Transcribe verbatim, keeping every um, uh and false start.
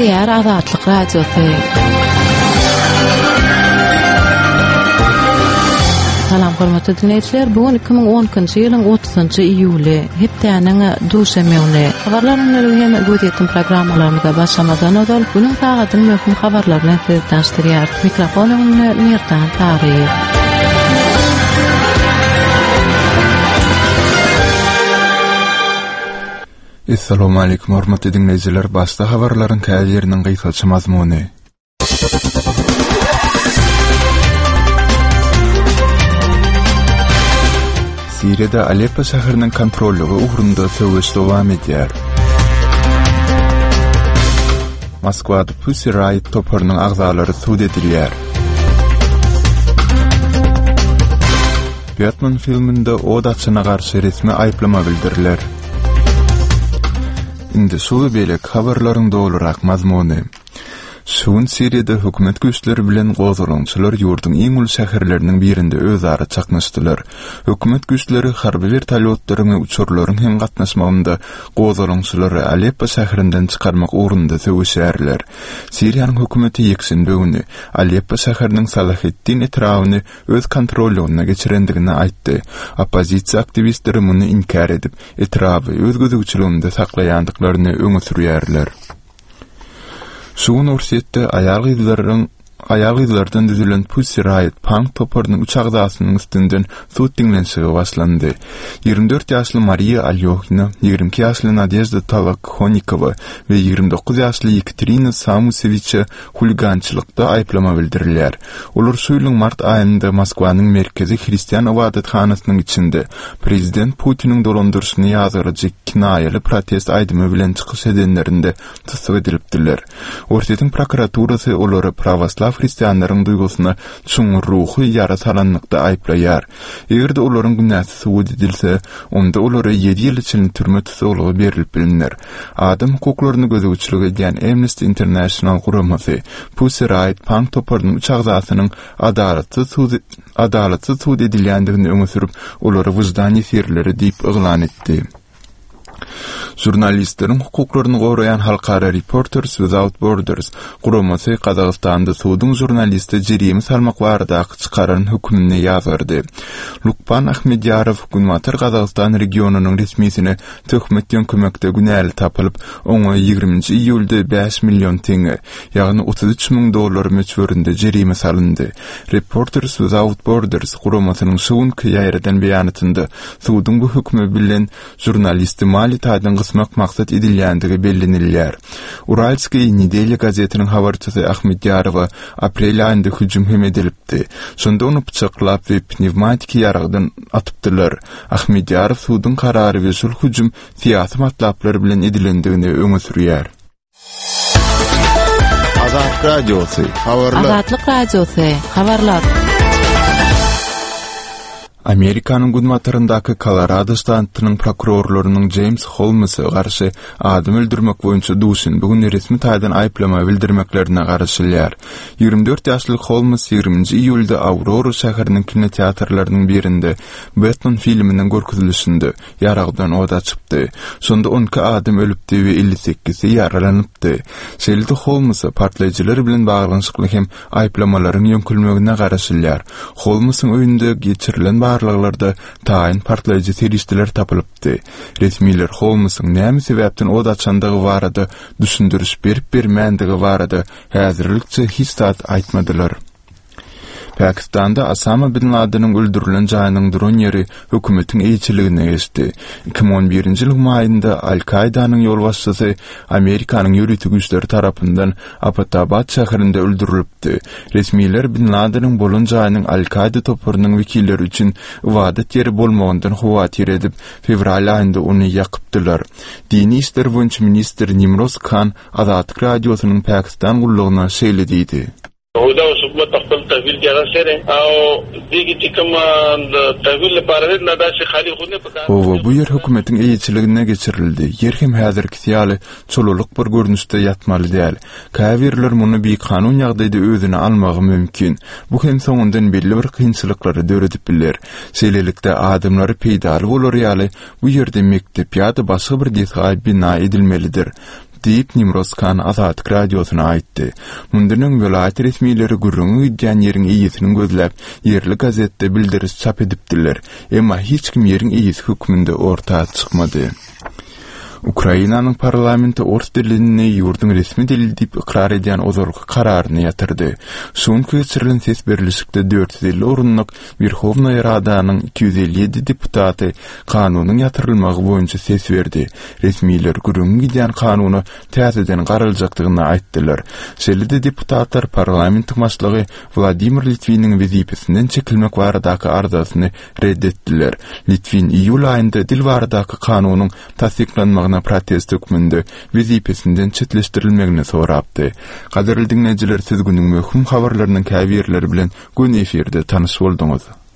Ýer Azatlyk Radiosu. Salam hormatly dinleýijiler, bugün iki bin on ikinji ýylyň otuzynjy iýuly, hepdeniň duşemýüni. Habarlaryň hem gözetdim programmalarymyza başlamadan öňe bugün taýdan möhüm habarlar bilen sizi tanıştyrýar. Mikrofonumy Mirdan Taryýew. Assalamu alaykum hormatly dinleýijiler, başda habarlaryň käýeriniň gysgaça mazmuny. Siriýada Aleppo şäheriniň kontrolügi ugrunda söwüş dowam edýär. Moskwada Pussy Riot toparynyň agzalary suud edilýär. Batman filminde od açyna garşy resmi aýplama bildirilýär. Indi şol belek habarlaryň dolurak mazmuny. Şuň Siriýada hökümet güýçleri bilen gozulanyşylar ýurdun iň ul şäherleriniň birinde özara çaknaşdylar. Hökümet güýçleri harby vertolýotlaryň we uçurlaryň hem gatnaşmagynda gozulanyşylary Aleppo şäherinden çykarmak ugrunda söwüşýärler. Siriýanyň hökümeti ýeksin böwüni Aleppo şäheriniň Salahetdin etrawyny öz kontrolüne geçirendigini aýtdy. Opozisiýa aktivistleri muny inkar edip, etrawy öz gözüçiliginde saklaýandyklaryny öňe sürýärler. Şuň urşetde aýal gyzlaryň aýal gyzlardan düzülen Pussy Riot punk toparynyň uçagdasynyň üstünden suud dinlenşigi başlandy. ýygrimi dört ýaşly Maria Alyohina, ýygrimi iki ýaşly Nadezhda Tolokhonikova we ýygrimi dokuz ýaşly Yekaterina Samuseviçe huligançylykda aýplama bildirilýär. Olar şu ýylyň mart aýynda Moskwanyň merkezi Hristiýan ibadatxanasynyň içinde prezident Putiniň dolandyrşyny ýazgyryjy kinaýaly protest aýdymy bilen çykyş edenlerinde tutsak edilipdiler. Ortadyň prokuraturasy olary pravoslav hristiýanlaryň duýgusyna çuň ruhy ýara salanlykda aýplaýar. Egerde olaryň günäsi suud edilse, onda olary ýedi ýyl içinde türme tutulugy berilip bilinler. Adam hukuklaryny gözegçilik edýän Amnesty International guramasy Pussy Riot punk toparynyň uçagdasynyň adalatly suud adalatly suud edilýändigini öňe sürüp, olary wyjdan ýetirleri diýip yglan etdi. Jurnalistlerin hukuklaryny gorayan Halkara Reporters Without Borders guramasy Kazakstanda suudun jurnalisti jerime salmak baradaky çykaran hökmüni ýazgyrdy. Lukpan Ahmedýarow Günwatar Kazakistan regionunyň resmisine töhmetden kömekde günäli tapylyp, oňa ýygrimiňji iýulda beş million teňe, ýagny otuz üç miň dollar möçberinde jerime salyndy. Reporters Without Borders guramasynyň şuňky ýaýradan beýanatynda suudun bu hökmü bilen jurnalisti mali taýdan gysmak maksat edilýändigi bellenilýär. Uralskiy Nedelya gazetiniň habarçysy Ahmedýarowa aprel aýynda hüjüm hem edilipdi. Şonda onu bıçaklap we pnevmatik ýaragdan atypdylar. Ahmedýarow suudun karary we şol hüjüm siýasy matlaplary bilen edilendigini öňe sürýär. Azatlyk Radiosu habarlar. Azatlyk Radiosu habarlar. Amerikanyň Günwataryndaky Colorado ştatynyň prokurorlarynyň James Holmes'e garşy adam öldürmek boýunça duşyn bugün resmi taýdan aýplama bildirmeklerine garşylýar. ýygrimi dört ýaşly Holmes ýygrimiňji iýulda Aurora şäheriniň kinoteatrlarynyň birinde Batman filminiň görkezilişinde ýaragdan od açypdy. Şonda on iki adam ölüpdi we elli sekkizi ýaralanypdy. Şeýle Holmes partlaýjylar bilen baglanyşykly hem aýplamalaryň ýönkülmegine garşylýar. Holmes'yň öýünde geçirilen barlyklarda taýyn partlaýjy serişdiler tapylypdy. Resmiler Holmes'yň näme sebäpden od açandygy barada düşündiriş berip bermändige barada häzirlikçe hiç zat aýtmadylar. Pakistanda Osama bin Laden'in öldürülen jaýynyň dron ýeri hökümetiň eýçiligine geçdi. iki bin on birinji ýyl maýynda Al-Qaidanyň ýol başçysy Amerikanyň ýönetim güýçleri tarapyndan Abbottabad şäherinde öldürilipdi. Resmiler bin Laden'in bolan jaýynyň Al-Qaida toparynyň wekilleri üçin ibadat ýeri bolmagandan howatyr edip, fevral aýynda ony ýakypdylar. Dini işler boýunça minister Nimroz Khan Azatlyk Radiosynyň Pakistan gullugyna şeýle diýdi. Huda hukumat taqbal tahvil jaga sere aw digi tikama tahvil paravet nadashi khali khune pakar. O bu yer hökümetin eýçiligine geçirildi. Yer hem häzirki ýaly çoluluk bir görnüşde ýatmaly däl. Käbirler muny bir kanun ýagdaýda özüne almagy mümkin. Bu hem soňundan belli bir kynçylyklary döredip biler. Şeýlelikde adamlary peýdaly bolar ýaly bu ýerde mektep ýa-da başga bir diýsä bina edilmelidir. deyip Nimroskan Azadlyk Radiosyna aýtdy. Mundynyň vilayat resmiýetleri gürrüňi gidýän ýeriň iýisini gözläp, ýerli gazetde bildiris çap edipdiler. Emma hiç kim ýeriň iýisi hükmünde ortağa çykmady. Ukrainanyň parlamenti ors dilini ýurdun resmi dili diýip ikrar edýän ozurky kararyny ýatyrdy. Şoň keçirilen ses berilişikde dört yüz elli orunlyk Верховная Radanyň iki yüz elli ýedi deputaty kanunyň ýatyrylmagy boýunça ses berdi. Resmiýetler gürrüň gidýän kanuny täzeden garaljakdygyny aýtdylar. Şeýle deputatlar parlamentiň başlygy Vladimir Litviniň wezipesinden çekilmek baradaky arzasyny reddetdiler. Litvin iýul aýynda dil baradaky kanunyň tasdiklanmagyna protest hükmünde wezipesinden çetleşdirilmegini sorapdy. Gaderli dinleyijiler, siz günüň möhüm habarlarynyň käbirleri bilen gün efirde tanış bolduňuz.